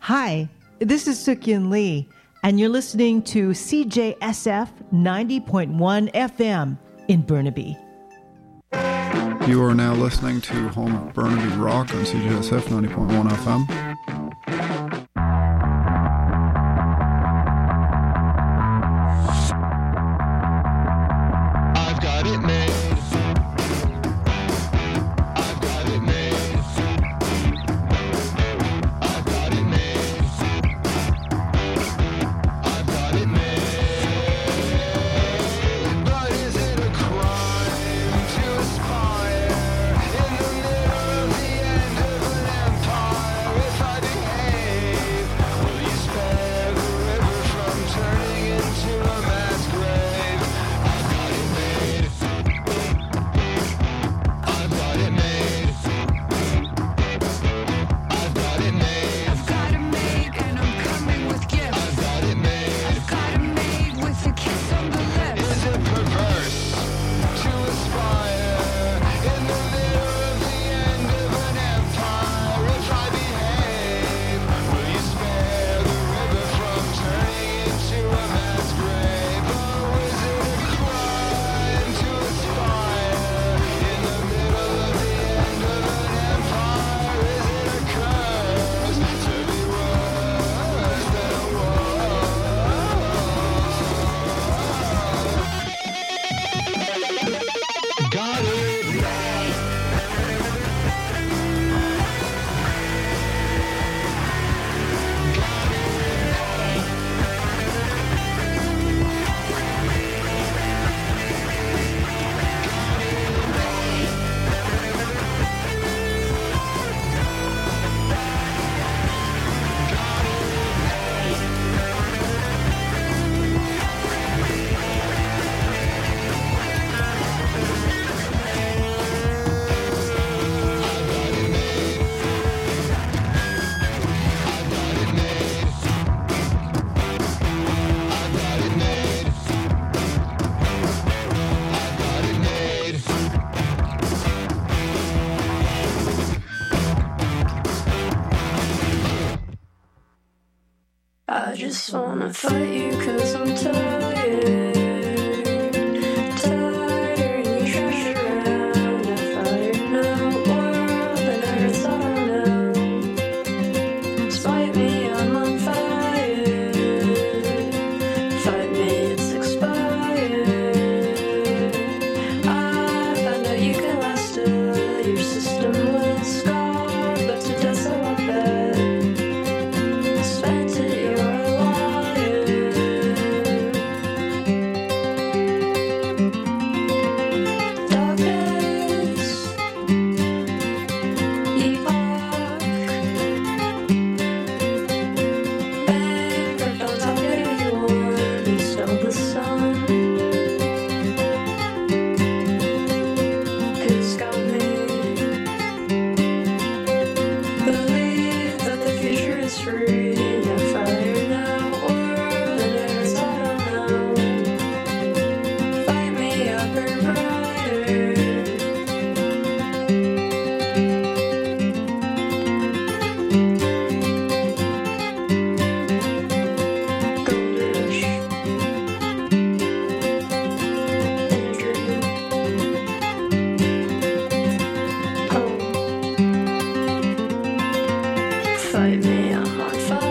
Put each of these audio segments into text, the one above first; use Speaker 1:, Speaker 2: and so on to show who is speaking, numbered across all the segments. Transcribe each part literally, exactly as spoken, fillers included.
Speaker 1: Hi, this is Suk-Yun Lee, and you're listening to C J S F ninety point one F M in Burnaby.
Speaker 2: You are now listening to Home of Burnaby Rock on C J S F ninety point one F M.
Speaker 3: I just wanna fight you 'cause I'm tired. Tired, you trash around a fire now. World that never thought I know. Spite me, I'm on fire. Fight me, it's expired. I found out you can last till your system will scar, but to death so I bet. Spent it. Fight me, I'm on fire.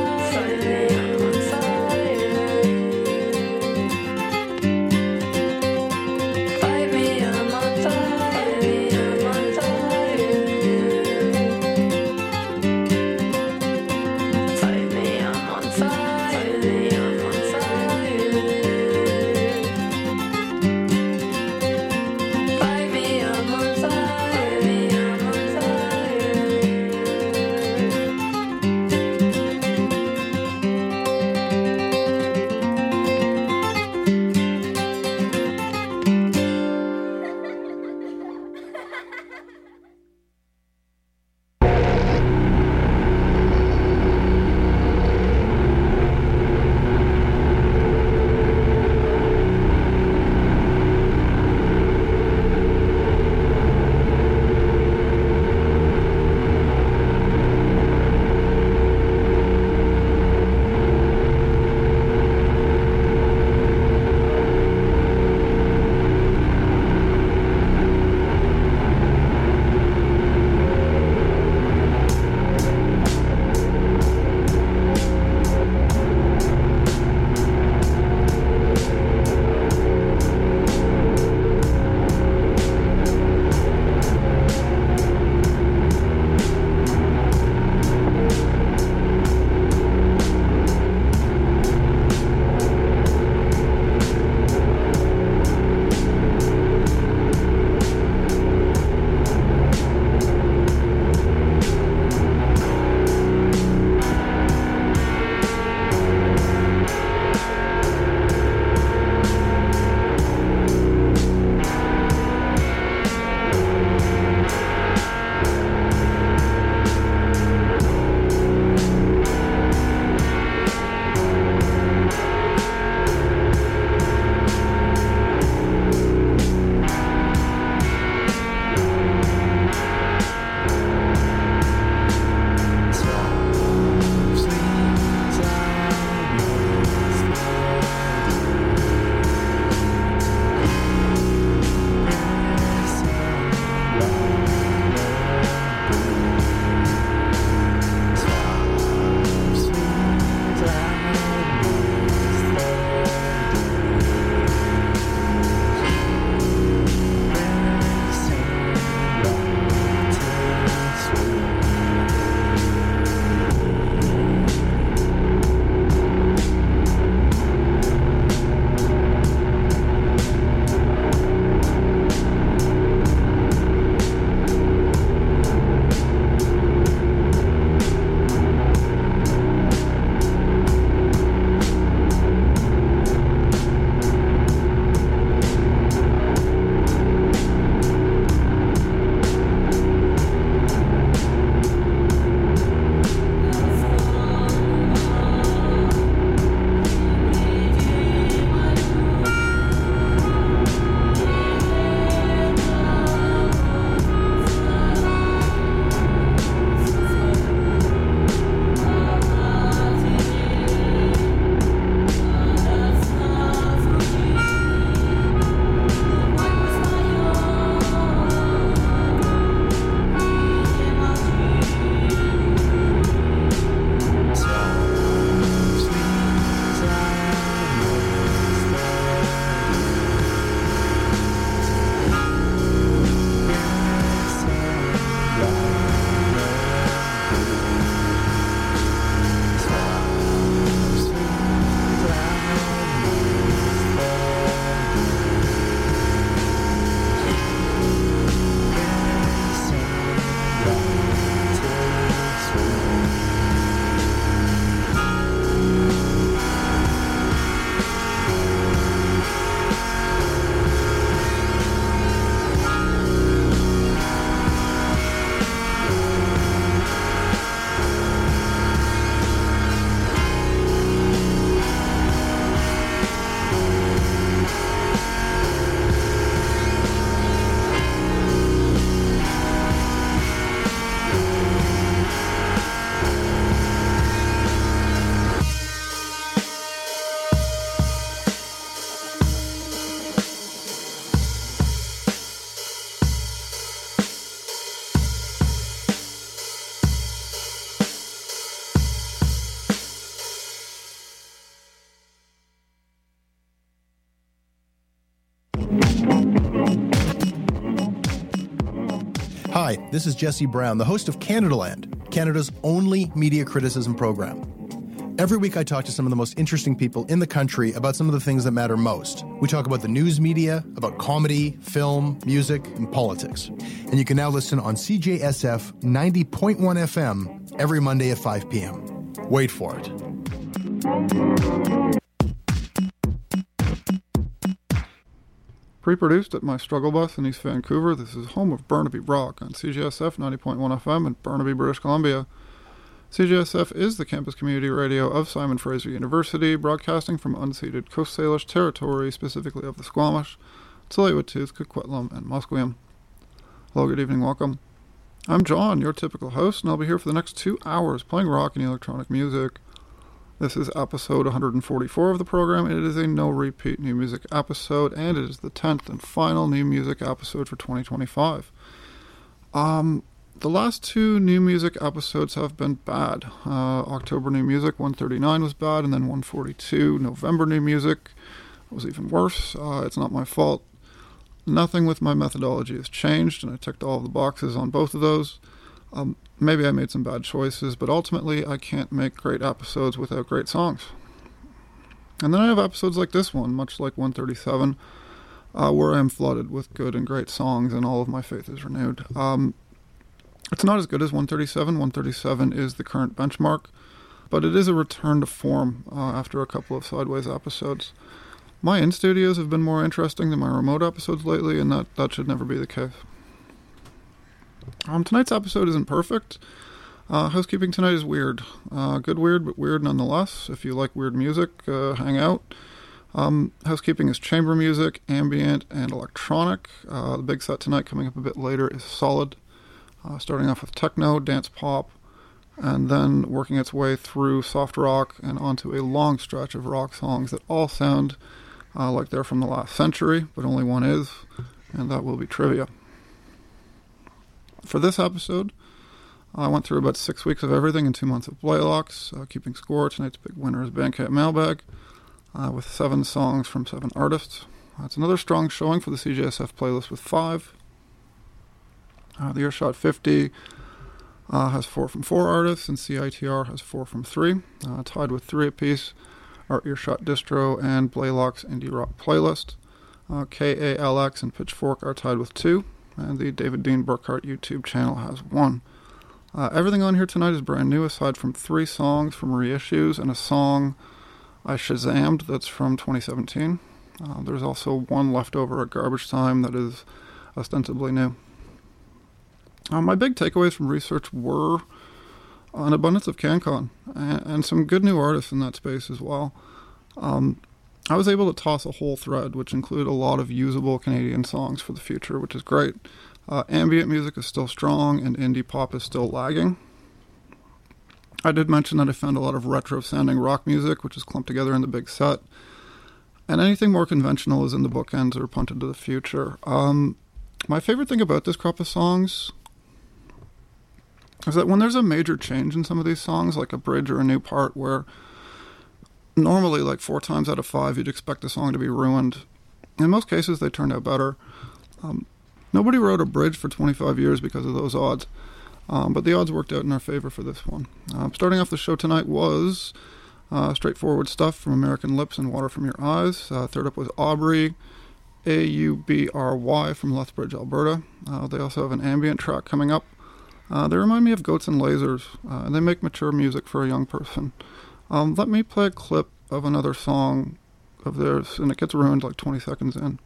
Speaker 4: Hi, this is Jesse Brown, the host of Canadaland, Canada's only media criticism program. Every week I talk to some of the most interesting people in the country about some of the things that matter most. We talk about the news media, about comedy, film, music, and politics. And you can now listen on C J S F ninety point one F M every Monday at five p.m. Wait for it.
Speaker 2: Pre-produced at my struggle bus in East Vancouver, this is home of Burnaby Rock on C J S F ninety point one F M in Burnaby, British Columbia. C J S F is the campus community radio of Simon Fraser University, broadcasting from unceded Coast Salish territory, specifically of the Squamish, Tsleil-Waututh, Coquitlam, and Musqueam. Hello, good evening, welcome. I'm John, your typical host, and I'll be here for the next two hours playing rock and electronic music. This is episode one hundred forty-four of the program, and it is a no-repeat new music episode, and it is the tenth and final new music episode for twenty twenty-five. Um... The last two new music episodes have been bad. Uh, October new music, one thirty-nine was bad, and then one forty-two, November new music, was even worse. Uh, it's not my fault. Nothing with my methodology has changed, and I ticked all of the boxes on both of those. Um, maybe I made some bad choices, but ultimately I can't make great episodes without great songs. And then I have episodes like this one, much like one thirty-seven, uh, where I am flooded with good and great songs, and all of my faith is renewed. Um... It's not as good as one thirty-seven. one thirty-seven is the current benchmark, but it is a return to form uh, after a couple of Sideways episodes. My in-studios have been more interesting than my remote episodes lately, and that, that should never be the case. Um, tonight's episode isn't perfect. Uh, housekeeping tonight is weird. Uh, good weird, but weird nonetheless. If you like weird music, uh, hang out. Um, housekeeping is chamber music, ambient, and electronic. Uh, the big set tonight, coming up a bit later, is solid. Uh, starting off with techno, dance pop, and then working its way through soft rock and onto a long stretch of rock songs that all sound uh, like they're from the last century, but only one is, and that will be trivia. For this episode, I went through about six weeks of everything and two months of Blaylocks, uh, keeping score. Tonight's big winner is Bandcamp Mailbag, uh, with seven songs from seven artists. That's another strong showing for the C J S F playlist with five. Uh, the Earshot fifty uh, has four from four artists, and C I T R has four from three. Uh, tied with three apiece are Earshot Distro and Blaylock's Indie Rock Playlist. Uh, K A L X and Pitchfork are tied with two, and the David Dean Burkhart YouTube channel has one. Uh, everything on here tonight is brand new, aside from three songs from reissues and a song I Shazammed that's from twenty seventeen. Uh, there's also one left over at Garbage Time that is ostensibly new. Uh, my big takeaways from research were an abundance of CanCon and, and some good new artists in that space as well. Um, I was able to toss a whole thread, which included a lot of usable Canadian songs for the future, which is great. Uh, ambient music is still strong, and indie pop is still lagging. I did mention that I found a lot of retro-sounding rock music, which is clumped together in the big set. And anything more conventional is in the bookends or punted to the future. Um, my favorite thing about this crop of songs is that when there's a major change in some of these songs, like a bridge or a new part, where normally like four times out of five you'd expect the song to be ruined, in most cases they turned out better. Um, nobody wrote a bridge for twenty-five years because of those odds, um, but the odds worked out in our favor for this one. Um, starting off the show tonight was uh, straightforward stuff from American Lips and Water From Your Eyes. Uh, third up was Aubrey, A U B R Y, from Lethbridge, Alberta. Uh, they also have an ambient track coming up. Uh, they remind me of Goats and Lasers, uh, and they make mature music for a young person. Um, let me play a clip of another song of theirs, and it gets ruined like twenty seconds in.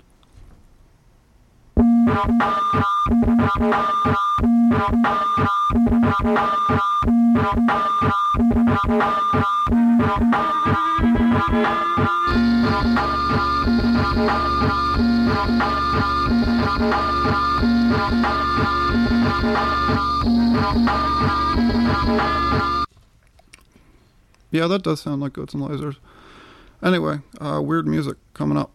Speaker 2: Yeah, that does sound like Goats and Lasers. Anyway, uh, weird music coming up.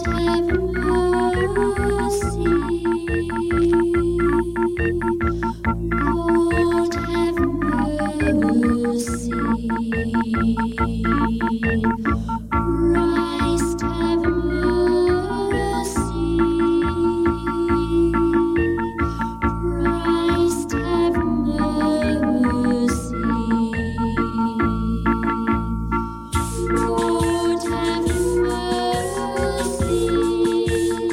Speaker 5: Lord have mercy.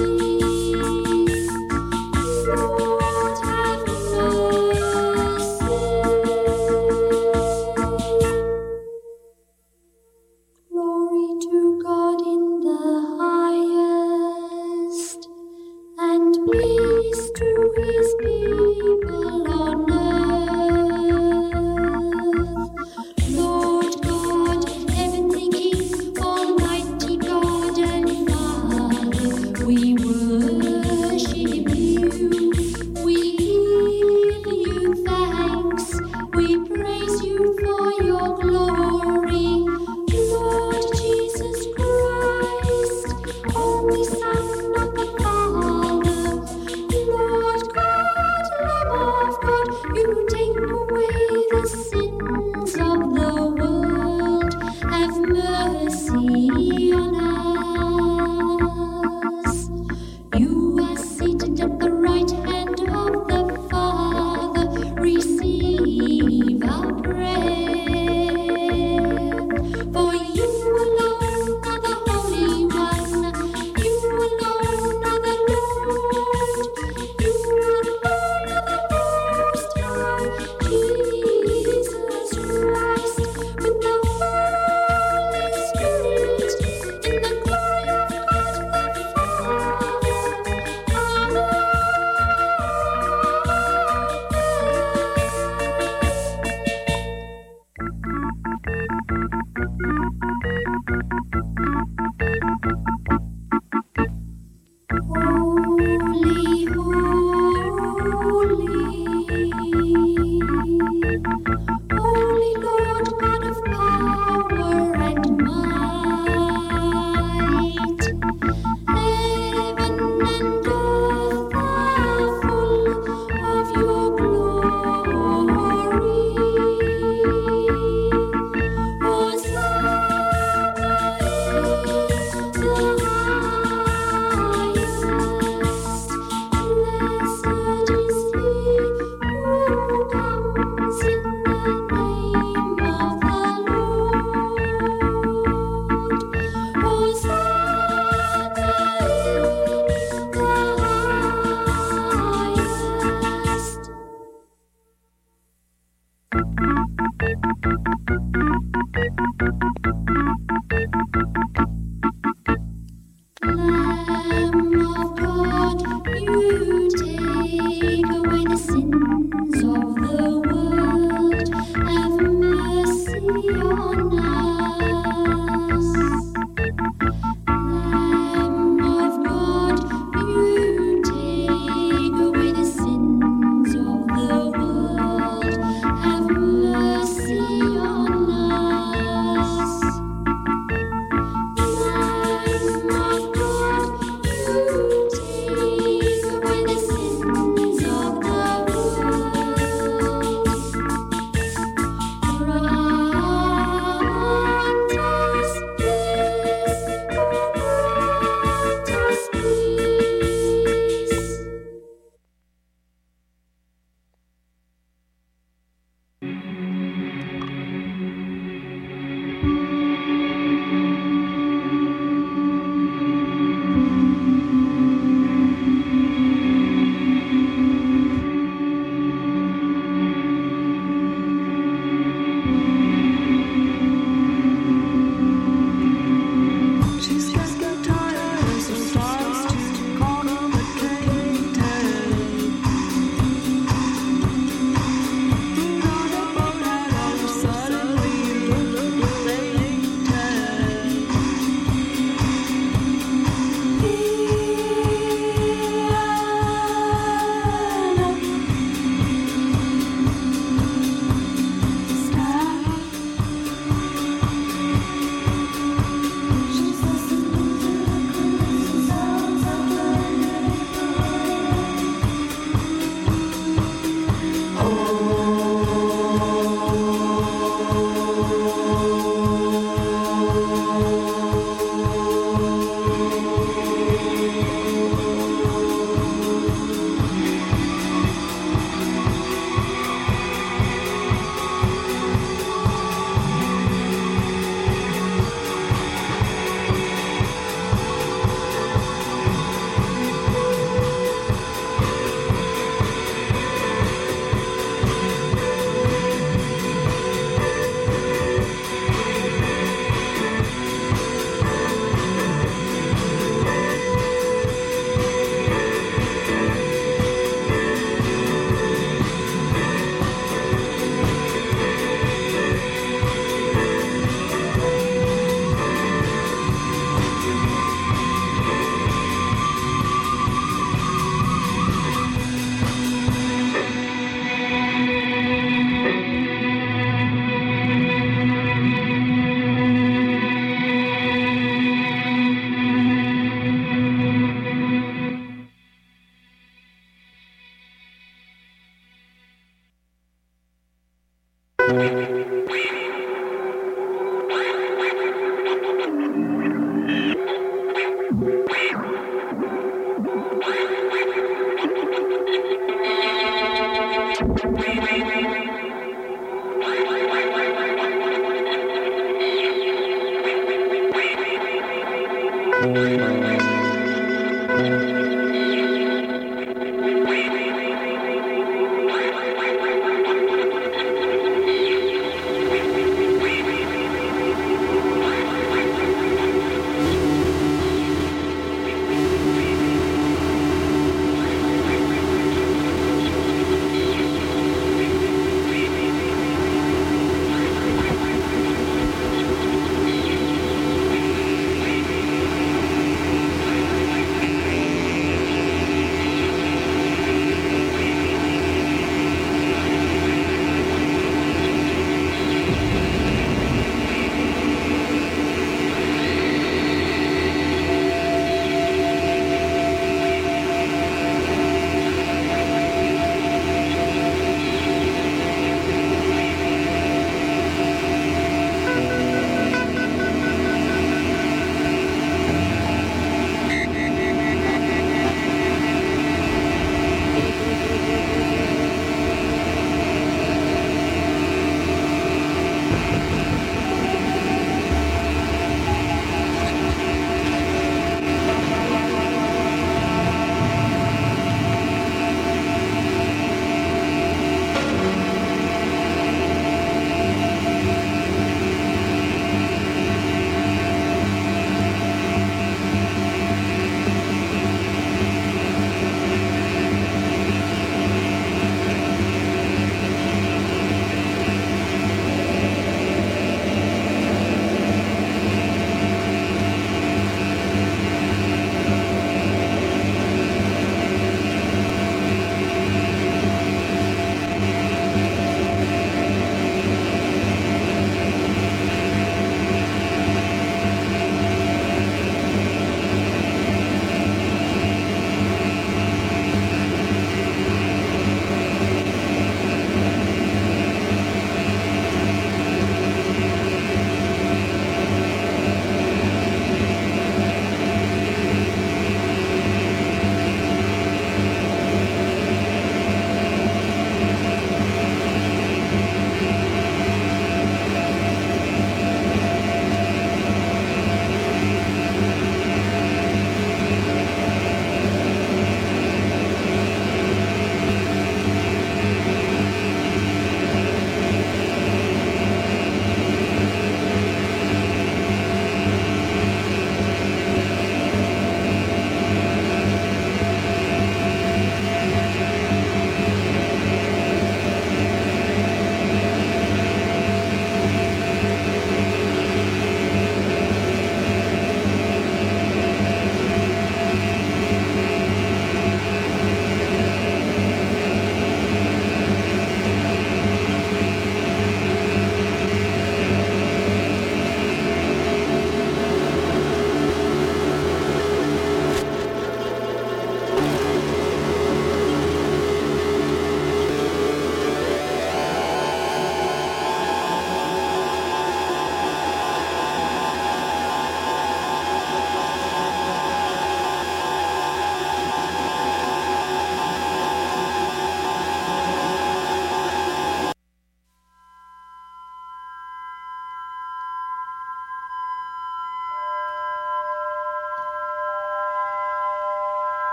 Speaker 3: Thank you.